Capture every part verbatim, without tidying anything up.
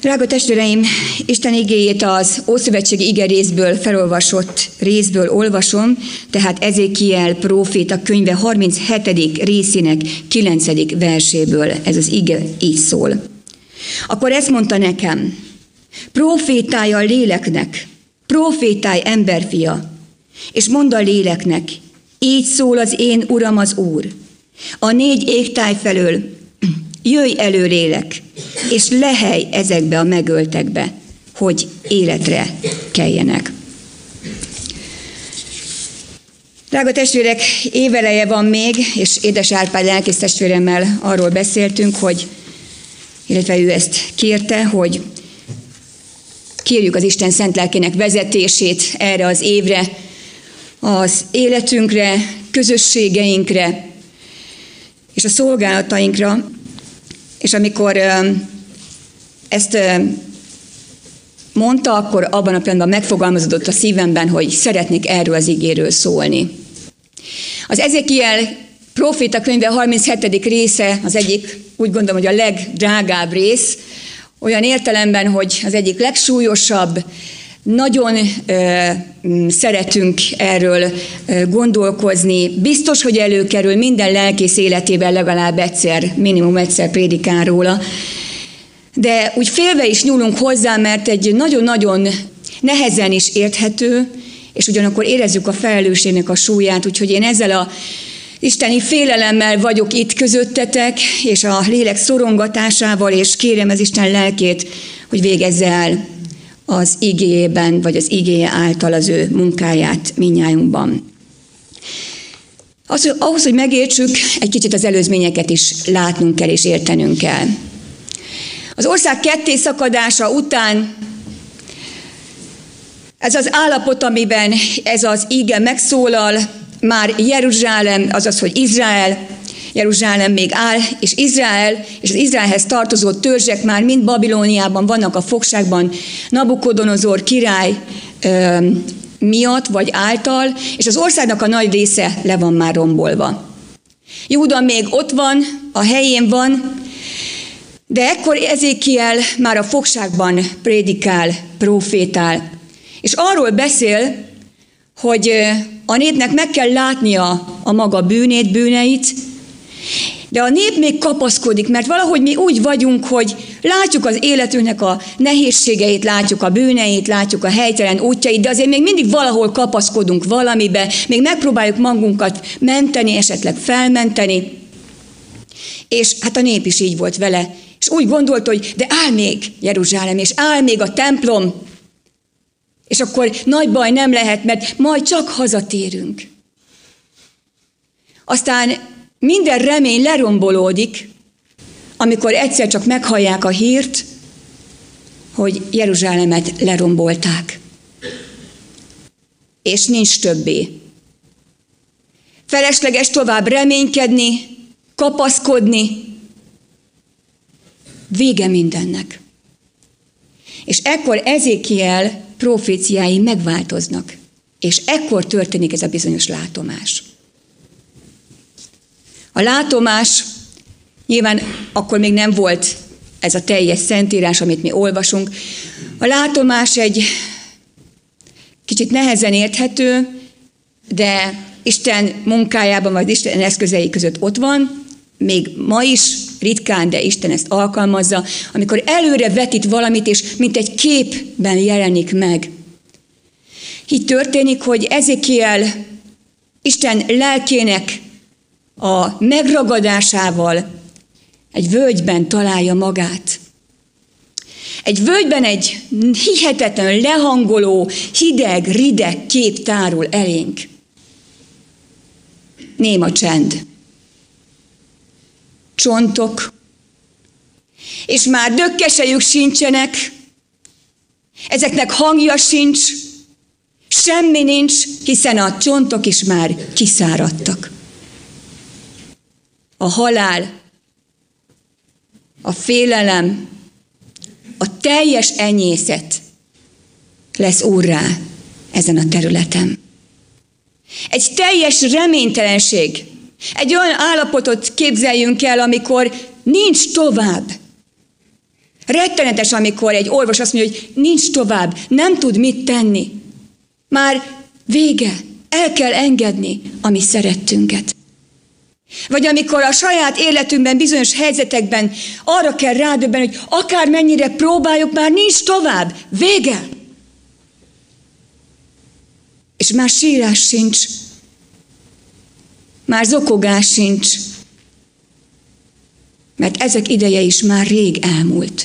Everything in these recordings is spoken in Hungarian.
Drága testvéreim, Isten igéjét az Ószövetségi igerészből felolvasott részből olvasom, tehát Ezékiel próféta könyve harminchetedik részének kilencedik verséből. Ez az ige így szól. Akkor ezt mondta nekem: prófétálj a léleknek, prófétálj emberfia, és mondd a léleknek, így szól az én Uram az Úr. A négy égtáj felől jöjj elő, lélek, és lehelj ezekbe a megöltekbe, hogy életre keljenek. Drága testvérek, éveleje van még, és édes Árpád lelkész testvéremmel arról beszéltünk, hogy, illetve ő ezt kérte, hogy kérjük az Isten szent lelkének vezetését erre az évre, az életünkre, közösségeinkre és a szolgálatainkra. És amikor ezt mondta, akkor abban a pillanatban megfogalmazódott a szívemben, hogy szeretnék erről az igéről szólni. Az Ezékiel próféta könyve harminchetedik része az egyik, úgy gondolom, hogy a legdrágább rész, olyan értelemben, hogy az egyik legsúlyosabb, nagyon ö, szeretünk erről ö, gondolkozni. Biztos, hogy előkerül minden lelkész életében legalább egyszer, minimum egyszer prédikál róla. De úgy félve is nyúlunk hozzá, mert egy nagyon-nagyon nehezen is érthető, és ugyanakkor érezzük a felelősségnek a súlyát, úgyhogy én ezzel a isteni félelemmel vagyok itt közöttetek, és a lélek szorongatásával, és kérem az Isten lelkét, hogy végezze el az igéjében, vagy az igéje által az ő munkáját mindnyájunkban. Az, ahhoz, hogy megértsük, egy kicsit az előzményeket is látnunk kell és értenünk kell. Az ország ketté szakadása után ez az állapot, amiben ez az ige megszólal, már Jeruzsálem, azaz, hogy Izrael, Jeruzsálem még áll, és Izrael, és az Izraelhez tartozó törzsek már mind Babilóniában vannak a fogságban, Nabukodonozor király ö, miatt, vagy által, és az országnak a nagy része le van már rombolva. Júda még ott van, a helyén van, de ekkor Ezékiel már a fogságban prédikál, profétál, és arról beszél, hogy a népnek meg kell látnia a maga bűnét, bűneit, de a nép még kapaszkodik, mert valahogy mi úgy vagyunk, hogy látjuk az életünknek a nehézségeit, látjuk a bűneit, látjuk a helytelen útjait, de azért még mindig valahol kapaszkodunk valamibe, még megpróbáljuk magunkat menteni, esetleg felmenteni. És hát a nép is így volt vele, és úgy gondolt, hogy de áll még Jeruzsálem, és áll még a templom, és akkor nagy baj nem lehet, mert majd csak hazatérünk. Aztán minden remény lerombolódik, amikor egyszer csak meghallják a hírt, hogy Jeruzsálemet lerombolták. És nincs többé. Felesleges tovább reménykedni, kapaszkodni. Vége mindennek. És ekkor Ezékiel proféciái megváltoznak, és ekkor történik ez a bizonyos látomás. A látomás, nyilván akkor még nem volt ez a teljes szentírás, amit mi olvasunk. A látomás egy kicsit nehezen érthető, de Isten munkájában, vagy Isten eszközei között ott van, még ma is ritkán, de Isten ezt alkalmazza, amikor előre vetít valamit, és mint egy képben jelenik meg. Így történik, hogy Ezékiel Isten lelkének a megragadásával egy völgyben találja magát. Egy völgyben egy hihetetlen, lehangoló, hideg, rideg kép tárul elénk. Néma csend. Csontok, és már dökkesejük sincsenek, ezeknek hangja sincs, semmi nincs, hiszen a csontok is már kiszáradtak. A halál, a félelem, a teljes enyészet lesz úrrá ezen a területen. Egy teljes reménytelenség, egy olyan állapotot képzeljünk el, amikor nincs tovább. Rettenetes, amikor egy orvos azt mondja, hogy nincs tovább, nem tud mit tenni. Már vége, el kell engedni a mi szerettünket. Vagy amikor a saját életünkben, bizonyos helyzetekben arra kell rádöbbenni, hogy akármennyire próbáljuk, már nincs tovább, vége. És már sírás sincs, már zokogás sincs, mert ezek ideje is már rég elmúlt.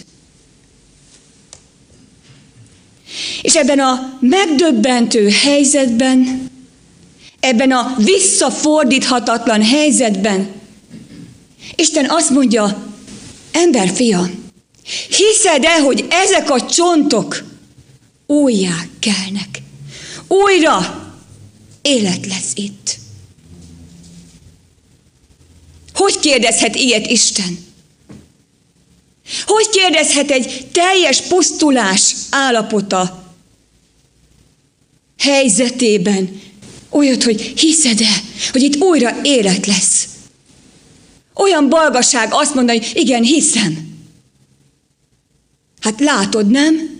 És ebben a megdöbbentő helyzetben, ebben a visszafordíthatatlan helyzetben Isten azt mondja, emberfia, hiszed-e, hogy ezek a csontok újjá kelnek? Újra élet lesz itt. Hogy kérdezhet ilyet Isten? Hogy kérdezhet egy teljes pusztulás állapota helyzetében olyat, hogy hiszed-e, hogy itt újra élet lesz? Olyan balgaság azt mondani, hogy igen, hiszem. Hát látod, nem?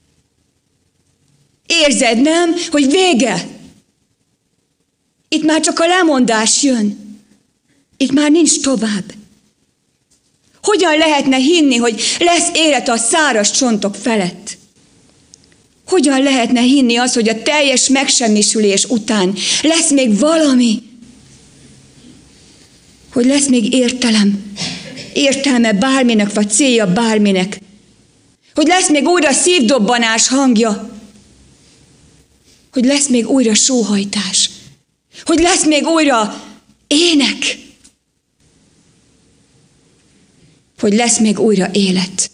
Érzed, nem, hogy vége? Itt már csak a lemondás jön. Itt már nincs tovább. Hogyan lehetne hinni, hogy lesz élet a száraz csontok felett? Hogyan lehetne hinni azt, hogy a teljes megsemmisülés után lesz még valami? Hogy lesz még értelem, értelme bárminek, vagy célja bárminek? Hogy lesz még újra szívdobbanás hangja? Hogy lesz még újra sóhajtás? Hogy lesz még újra ének? Hogy lesz még újra élet?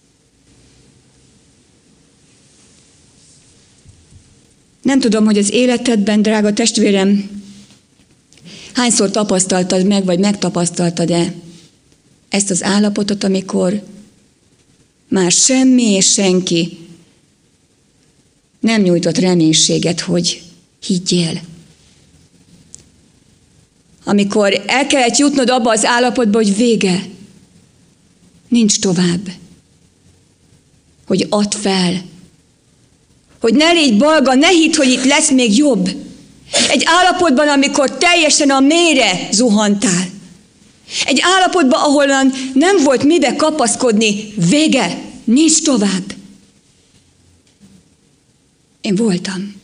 Nem tudom, hogy az életedben, drága testvérem, hányszor tapasztaltad meg, vagy megtapasztaltad-e ezt az állapotot, amikor már semmi és senki nem nyújtott reménységet, hogy higgyél. Amikor el kellett jutnod abba az állapotba, hogy vége, nincs tovább, hogy add fel, hogy ne légy balga, ne hidd, hogy itt lesz még jobb. Egy állapotban, amikor teljesen a mélyre zuhantál. Egy állapotban, ahol nem volt mibe kapaszkodni, vége, nincs tovább. Én voltam.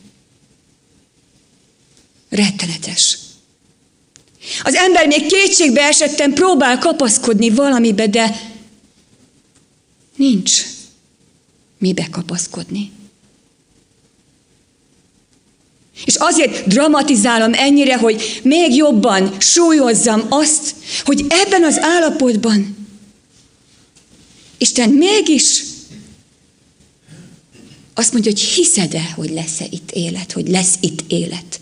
Rettenetes. Az ember még kétségbe esetten próbál kapaszkodni valamibe, de nincs mibe kapaszkodni. És azért dramatizálom ennyire, hogy még jobban súlyozzam azt, hogy ebben az állapotban Isten mégis azt mondja, hogy hiszed-e, hogy lesz-e itt élet, hogy lesz itt élet.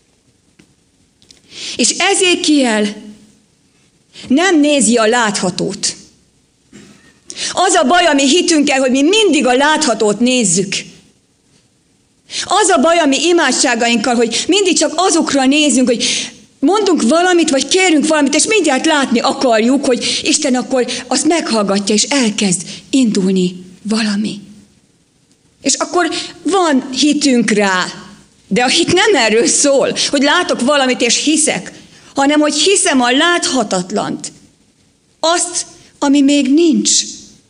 És Ezékiel nem nézi a láthatót. Az a baj a mi hitünkkel, hogy mi mindig a láthatót nézzük. Az a baj a mi imádságainkkal, hogy mindig csak azokra nézünk, hogy mondunk valamit, vagy kérünk valamit, és mindjárt látni akarjuk, hogy Isten akkor azt meghallgatja, és elkezd indulni valami. És akkor van hitünk rá, de a hit nem erről szól, hogy látok valamit, és hiszek, hanem hogy hiszem a láthatatlant. Azt, ami még nincs.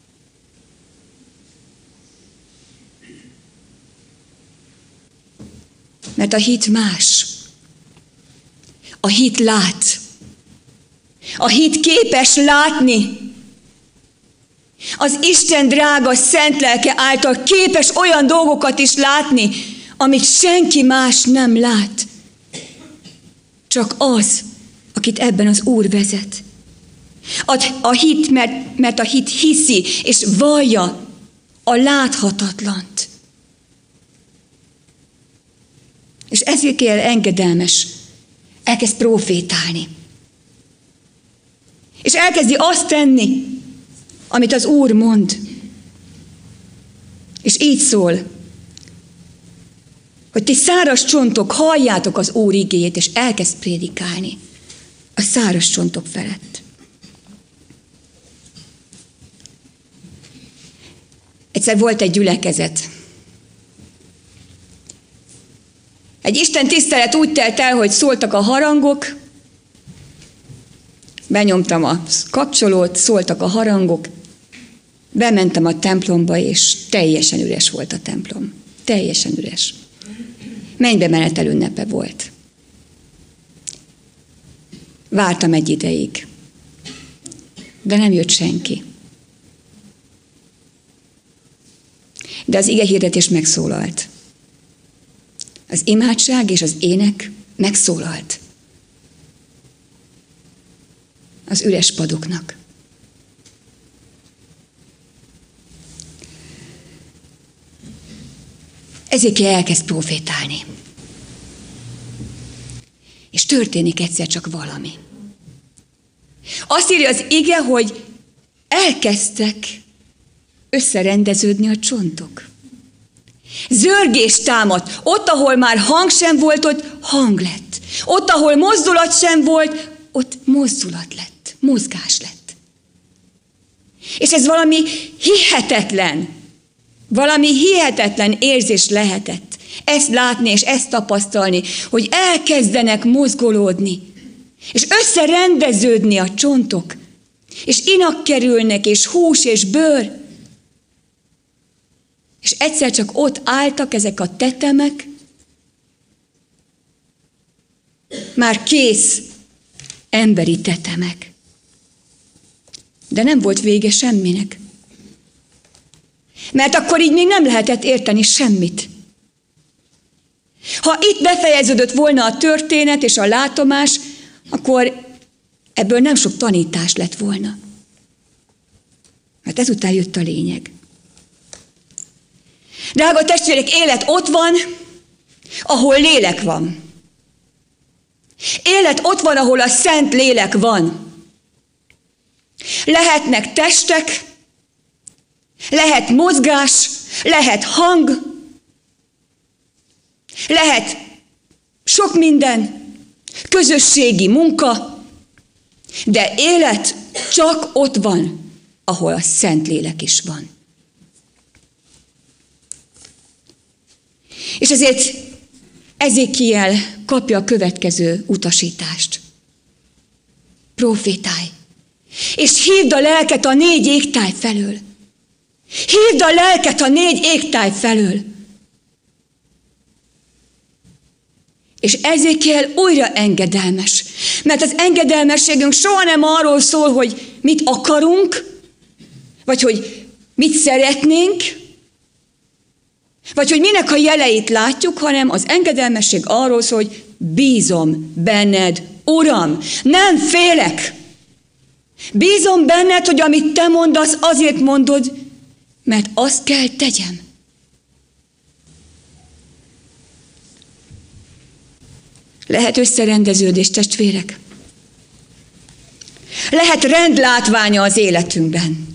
Mert a hit más. A hit lát. A hit képes látni. Az Isten drága szent lelke által képes olyan dolgokat is látni, amit senki más nem lát. Csak az, akit ebben az Úr vezet. A, a hit, mert, mert a hit hiszi és vallja a láthatatlant. És Ezékiel engedelmes, elkezd profétálni. És elkezdi azt tenni, amit az Úr mond. És így szól, hogy ti száraz csontok, halljátok az Úr igéjét, és elkezd prédikálni a száraz csontok felett. Egyszer volt egy gyülekezet. Egy Isten tisztelet úgy telt el, hogy szóltak a harangok, benyomtam a kapcsolót, szóltak a harangok, bementem a templomba, és teljesen üres volt a templom. Teljesen üres. Mennybe menetel ünnepe volt. Vártam egy ideig, de nem jött senki. De az igehirdetés megszólalt. Az imádság és az ének megszólalt. Az üres padoknak. Ezékiel elkezd profétálni. És történik egyszer csak valami. Azt írja az ige, hogy elkezdtek összerendeződni a csontok. Zörgés támadt. Ott, ahol már hang sem volt, ott hang lett. Ott, ahol mozdulat sem volt, ott mozdulat lett. Mozgás lett. És ez valami hihetetlen, valami hihetetlen érzés lehetett. Ezt látni és ezt tapasztalni, hogy elkezdenek mozgolódni, és összerendeződni a csontok, és inak kerülnek, és hús, és bőr, és egyszer csak ott álltak ezek a tetemek, már kész emberi tetemek. De nem volt vége semminek. Mert akkor így még nem lehetett érteni semmit. Ha itt befejeződött volna a történet és a látomás, akkor ebből nem sok tanítás lett volna. Mert ezután jött a lényeg. Drága testvérek, élet ott van, ahol lélek van. Élet ott van, ahol a szent lélek van. Lehetnek testek, lehet mozgás, lehet hang, lehet sok minden, közösségi munka, de élet csak ott van, ahol a szent lélek is van. És ezért Ezékiel kapja a következő utasítást. Profétálj, és hívd a lelket a négy égtáj felől. Hívd a lelket a négy égtáj felől. És Ezékiel újra engedelmes. Mert az engedelmességünk soha nem arról szól, hogy mit akarunk, vagy hogy mit szeretnénk, vagy hogy minek a jeleit látjuk, hanem az engedelmesség arról szól, hogy bízom benned, Uram, nem félek. Bízom benned, hogy amit te mondasz, azért mondod, mert azt kell tegyem. Lehet összerendeződés, testvérek. Lehet rendlátványa az életünkben.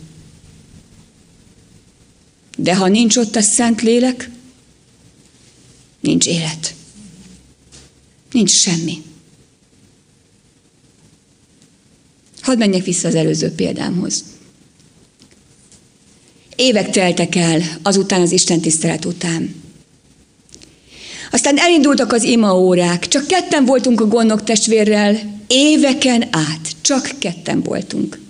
De ha nincs ott a szent lélek, nincs élet. Nincs semmi. Hadd menjek vissza az előző példámhoz. Évek teltek el azután, az istentisztelet után. Aztán elindultak az imaórák, csak ketten voltunk a gondnok testvérrel, éveken át, csak ketten voltunk.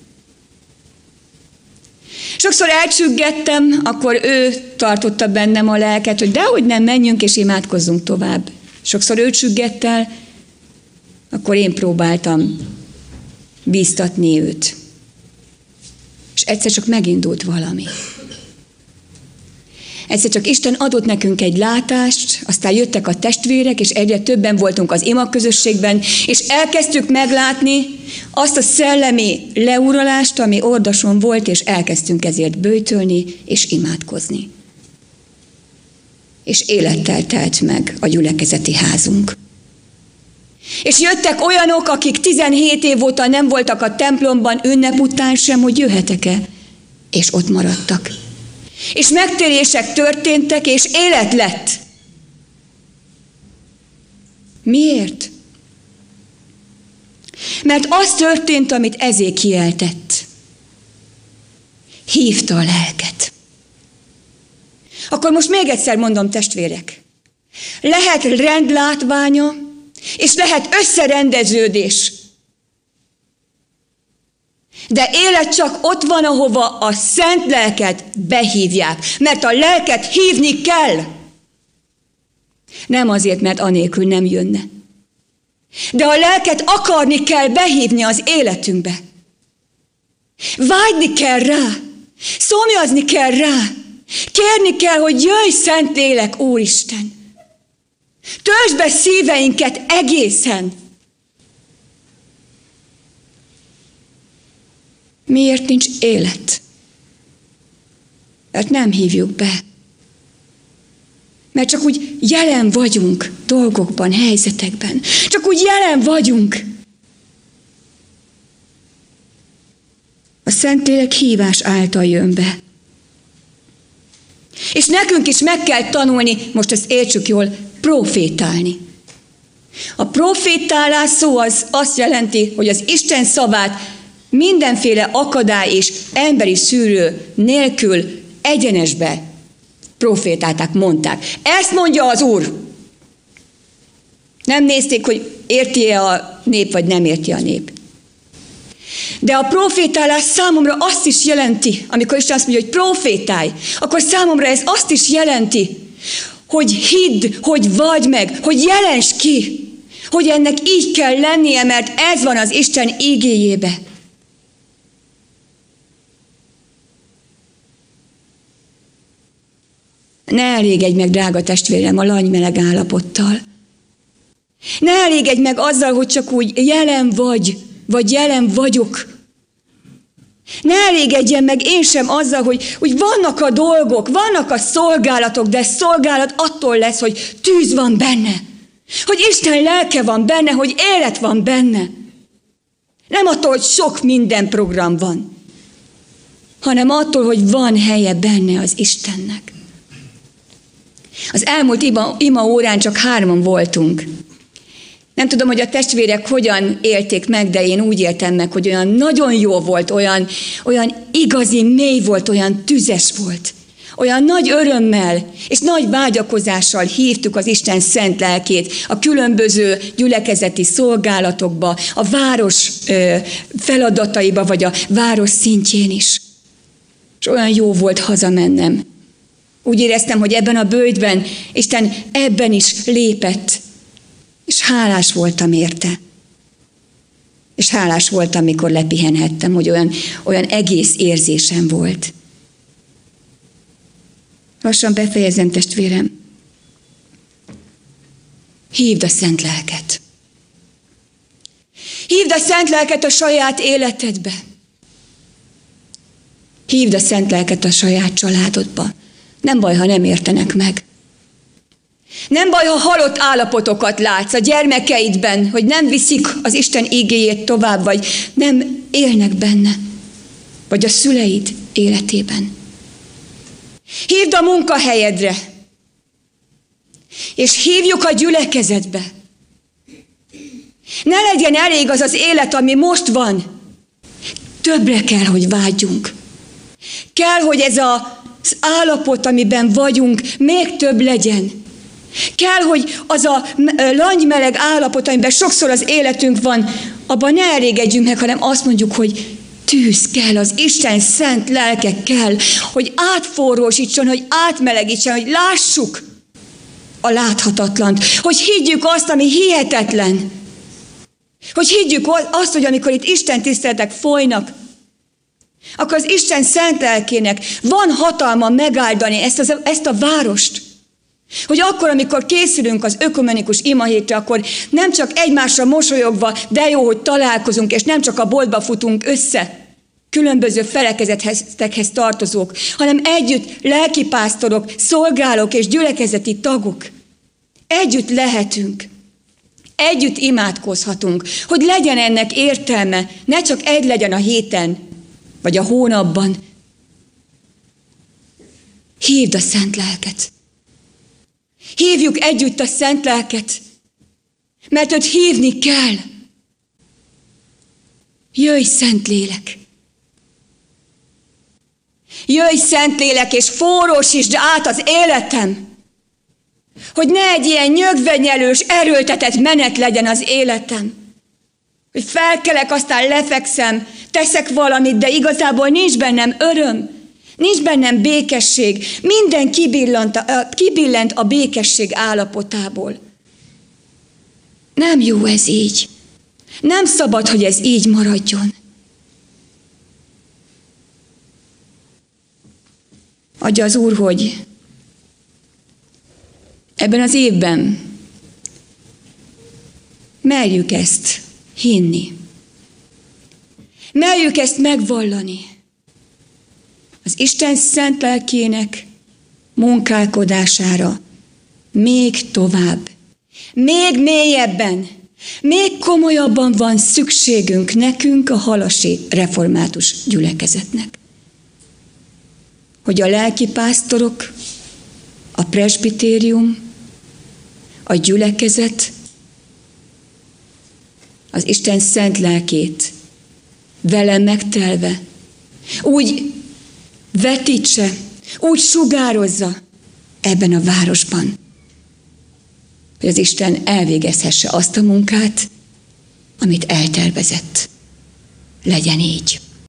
Sokszor elcsüggettem, akkor ő tartotta bennem a lelket, hogy dehogy nem, menjünk és imádkozzunk tovább. Sokszor ő csüggett el, akkor én próbáltam bíztatni őt. És egyszer csak megindult valami. Egyszer csak Isten adott nekünk egy látást, aztán jöttek a testvérek, és egyre többen voltunk az imaközösségben, és elkezdtük meglátni azt a szellemi leuralást, ami ordason volt, és elkezdtünk ezért böjtölni és imádkozni. És élettel telt meg a gyülekezeti házunk. És jöttek olyanok, akik tizenhét év óta nem voltak a templomban ünnep után sem, hogy jöhetek-e, és ott maradtak. És megtérések történtek, és élet lett. Miért? Mert az történt, amit Ezékiel tett. Hívta a lelket. Akkor most még egyszer mondom, testvérek. Lehet rendlátványa, és lehet összerendeződés. De élet csak ott van, ahova a szent lelket behívják. Mert a lelket hívni kell. Nem azért, mert anélkül nem jönne. De a lelket akarni kell behívni az életünkbe. Vágyni kell rá. Szomjazni kell rá. Kérni kell, hogy jöjj, Szent Lélek, Úristen. Töltsd be szíveinket egészen. Miért nincs élet? Mert nem hívjuk be. Mert csak úgy jelen vagyunk dolgokban, helyzetekben. Csak úgy jelen vagyunk. A Szentlélek hívás által jön be. És nekünk is meg kell tanulni, most ezt értsük jól, profétálni. A profétálás szó az azt jelenti, hogy az Isten szavát mindenféle akadály és emberi szűrő nélkül egyenesbe profétálták, mondták. Ezt mondja az Úr. Nem nézték, hogy érti-e a nép, vagy nem érti a nép. De a profétálás számomra azt is jelenti, amikor Isten azt mondja, hogy profétálj, akkor számomra ez azt is jelenti, hogy hidd, hogy vagy meg, hogy jelens ki, hogy ennek így kell lennie, mert ez van az Isten igéjébe. Ne elégedj meg, drága testvérem, a langymeleg állapottal. Ne elégedj meg azzal, hogy csak úgy jelen vagy, vagy jelen vagyok. Ne elégedjen meg én sem azzal, hogy, hogy vannak a dolgok, vannak a szolgálatok, de szolgálat attól lesz, hogy tűz van benne. Hogy Isten lelke van benne, hogy élet van benne. Nem attól, hogy sok minden program van, hanem attól, hogy van helye benne az Istennek. Az elmúlt ima, ima órán csak hárman voltunk. Nem tudom, hogy a testvérek hogyan élték meg, de én úgy éltem meg, hogy olyan nagyon jó volt, olyan, olyan igazi, mély volt, olyan tüzes volt. Olyan nagy örömmel és nagy vágyakozással hívtuk az Isten szent lelkét a különböző gyülekezeti szolgálatokba, a város ö, feladataiba, vagy a város szintjén is. És olyan jó volt hazamennem. Úgy éreztem, hogy ebben a bőjtben Isten ebben is lépett, és hálás voltam érte. És hálás voltam, amikor lepihenhettem, hogy olyan, olyan egész érzésem volt. Lassan befejezem, testvérem. Hívd a szent lelket. Hívd a szent lelket a saját életedbe. Hívd a szent lelket a saját családodba. Nem baj, ha nem értenek meg. Nem baj, ha halott állapotokat látsz a gyermekeidben, hogy nem viszik az Isten igéjét tovább, vagy nem élnek benne, vagy a szüleid életében. Hívd a munkahelyedre, és hívjuk a gyülekezetbe. Ne legyen elég az az élet, ami most van. Többre kell, hogy vágyjunk. Kell, hogy ez az állapot, amiben vagyunk, még több legyen. Kell, hogy az a langymeleg állapot, amiben sokszor az életünk van, abban ne elégedjünk meg, hanem azt mondjuk, hogy tűz kell, az Isten szent lelke kell, hogy átforrósítson, hogy átmelegítsen, hogy lássuk a láthatatlant, hogy higgyük azt, ami hihetetlen. Hogy higgyük azt, hogy amikor itt Isten tiszteletek folynak, akkor az Isten szent lelkének van hatalma megáldani ezt, az, ezt a várost. Hogy akkor, amikor készülünk az ökumenikus imahétre, akkor nem csak egymásra mosolyogva, de jó, hogy találkozunk, és nem csak a boltba futunk össze, különböző felekezetekhez tartozók, hanem együtt lelkipásztorok, szolgálók és gyülekezeti tagok. Együtt lehetünk. Együtt imádkozhatunk, hogy legyen ennek értelme, ne csak egy legyen a héten, vagy a hónapban. Hívd a szent lelket. Hívjuk együtt a szent lelket, mert őt hívni kell. Jöjj, szent lélek! Jöjj, Szentlélek, és forrósítsd át az életem, hogy ne egy ilyen nyögvenyelős, erőltetett menet legyen az életem. Hogy felkelek, aztán lefekszem, teszek valamit, de igazából nincs bennem öröm, nincs bennem békesség. Minden kibillent, kibillent a békesség állapotából. Nem jó ez így. Nem szabad, hogy ez így maradjon. Adja az Úr, hogy ebben az évben merjük ezt hinni. Merjük ezt megvallani. Az Isten szent lelkének munkálkodására még tovább, még mélyebben, még komolyabban van szükségünk nekünk, a halasi református gyülekezetnek. Hogy a lelkipásztorok, a presbitérium, a gyülekezet az Isten szent lelkét vele megtelve úgy vetítse, úgy sugározza ebben a városban, hogy az Isten elvégezhesse azt a munkát, amit eltervezett. Legyen így.